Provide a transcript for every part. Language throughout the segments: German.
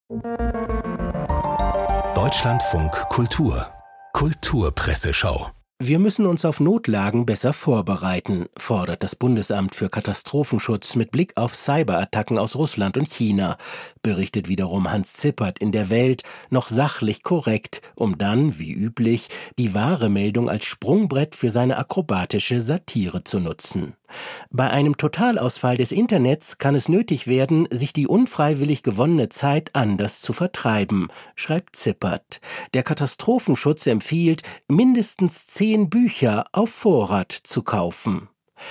Deutschlandfunk Kultur Kulturpresseschau. Wir müssen uns auf Notlagen besser vorbereiten, fordert das Bundesamt für Katastrophenschutz mit Blick auf Cyberattacken aus Russland und China, berichtet wiederum Hans Zippert in der Welt, noch sachlich korrekt, um dann, wie üblich, die wahre Meldung als Sprungbrett für seine akrobatische Satire zu nutzen. Bei einem Totalausfall des Internets kann es nötig werden, sich die unfreiwillig gewonnene Zeit anders zu vertreiben, schreibt Zippert. Der Katastrophenschutz empfiehlt, mindestens 10 Bücher auf Vorrat zu kaufen.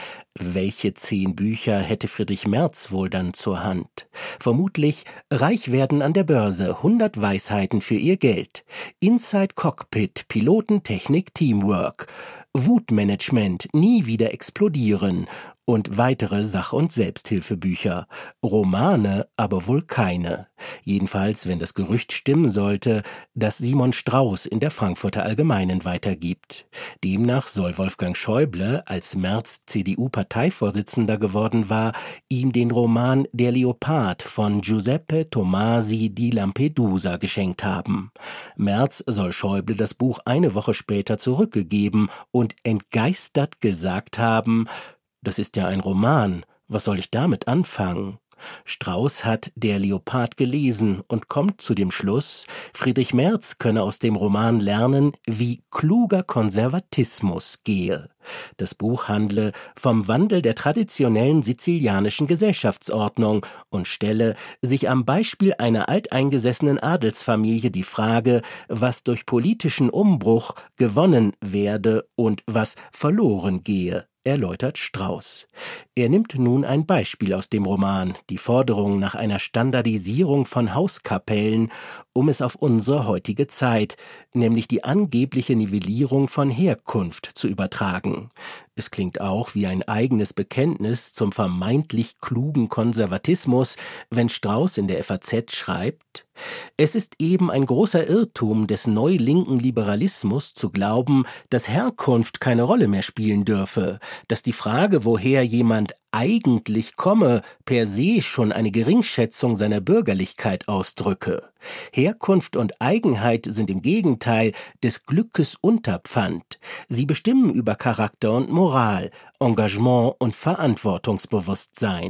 Welche 10 Bücher hätte Friedrich Merz wohl dann zur Hand? Vermutlich reich werden an der Börse, 100 Weisheiten für ihr Geld, Inside Cockpit, Pilotentechnik, Teamwork, Wutmanagement, nie wieder explodieren und weitere Sach- und Selbsthilfebücher. Romane aber wohl keine. Jedenfalls, wenn das Gerücht stimmen sollte, das Simon Strauß in der Frankfurter Allgemeinen weitergibt. Demnach soll Wolfgang Schäuble, als Merz CDU-Parteivorsitzender geworden war, ihm den Roman Der Leopard von Giuseppe Tomasi di Lampedusa geschenkt haben. Merz soll Schäuble das Buch eine Woche später zurückgegeben und entgeistert gesagt haben: Das ist ja ein Roman, was soll ich damit anfangen? Strauß hat Der Leopard gelesen und kommt zu dem Schluss, Friedrich Merz könne aus dem Roman lernen, wie kluger Konservatismus gehe. Das Buch handle vom Wandel der traditionellen sizilianischen Gesellschaftsordnung und stelle sich am Beispiel einer alteingesessenen Adelsfamilie die Frage, was durch politischen Umbruch gewonnen werde und was verloren gehe, erläutert Strauß. Er nimmt nun ein Beispiel aus dem Roman, die Forderung nach einer Standardisierung von Hauskapellen, um es auf unsere heutige Zeit, nämlich die angebliche Nivellierung von Herkunft, zu übertragen. Es klingt auch wie ein eigenes Bekenntnis zum vermeintlich klugen Konservatismus, wenn Strauß in der FAZ schreibt: Es ist eben ein großer Irrtum des neulinken Liberalismus zu glauben, dass Herkunft keine Rolle mehr spielen dürfe, dass die Frage, woher jemand eigentlich komme, per se schon eine Geringschätzung seiner Bürgerlichkeit ausdrücke. Herkunft und Eigenheit sind im Gegenteil des Glückes Unterpfand. Sie bestimmen über Charakter und Moral, Engagement und Verantwortungsbewusstsein.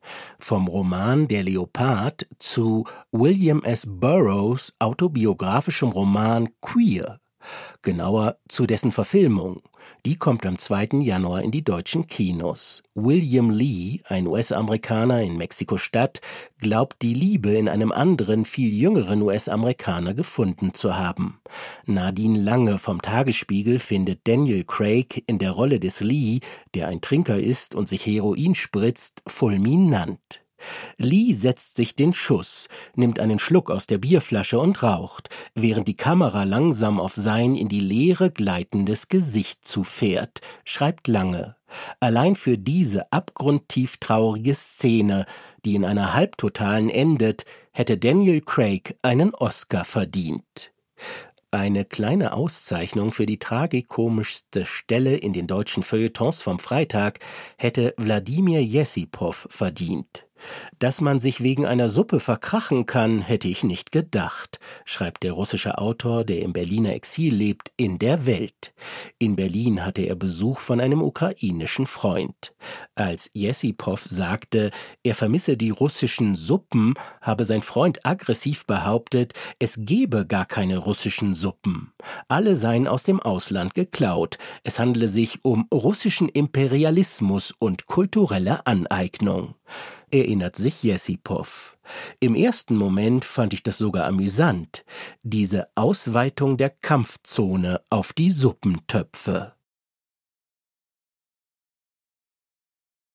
Vom Roman Der Leopard zu William S. Burroughs autobiografischem Roman Queer. Genauer zu dessen Verfilmung. Die kommt am 2. Januar in die deutschen Kinos. William Lee, ein US-Amerikaner in Mexiko-Stadt, glaubt die Liebe in einem anderen, viel jüngeren US-Amerikaner gefunden zu haben. Nadine Lange vom Tagesspiegel findet Daniel Craig in der Rolle des Lee, der ein Trinker ist und sich Heroin spritzt, fulminant. Lee setzt sich den Schuss, nimmt einen Schluck aus der Bierflasche und raucht, während die Kamera langsam auf sein in die Leere gleitendes Gesicht zufährt, schreibt Lange. Allein für diese abgrundtief traurige Szene, die in einer Halbtotalen endet, hätte Daniel Craig einen Oscar verdient. Eine kleine Auszeichnung für die tragikomischste Stelle in den deutschen Feuilletons vom Freitag hätte Wladimir Jessipow verdient. Dass man sich wegen einer Suppe verkrachen kann, hätte ich nicht gedacht, schreibt der russische Autor, der im Berliner Exil lebt, in der Welt. In Berlin hatte er Besuch von einem ukrainischen Freund. Als Jessipow sagte, er vermisse die russischen Suppen, habe sein Freund aggressiv behauptet, es gebe gar keine russischen Suppen. Alle seien aus dem Ausland geklaut. Es handele sich um russischen Imperialismus und kulturelle Aneignung. Erinnert sich Jessipow. Im ersten Moment fand ich das sogar amüsant, diese Ausweitung der Kampfzone auf die Suppentöpfe.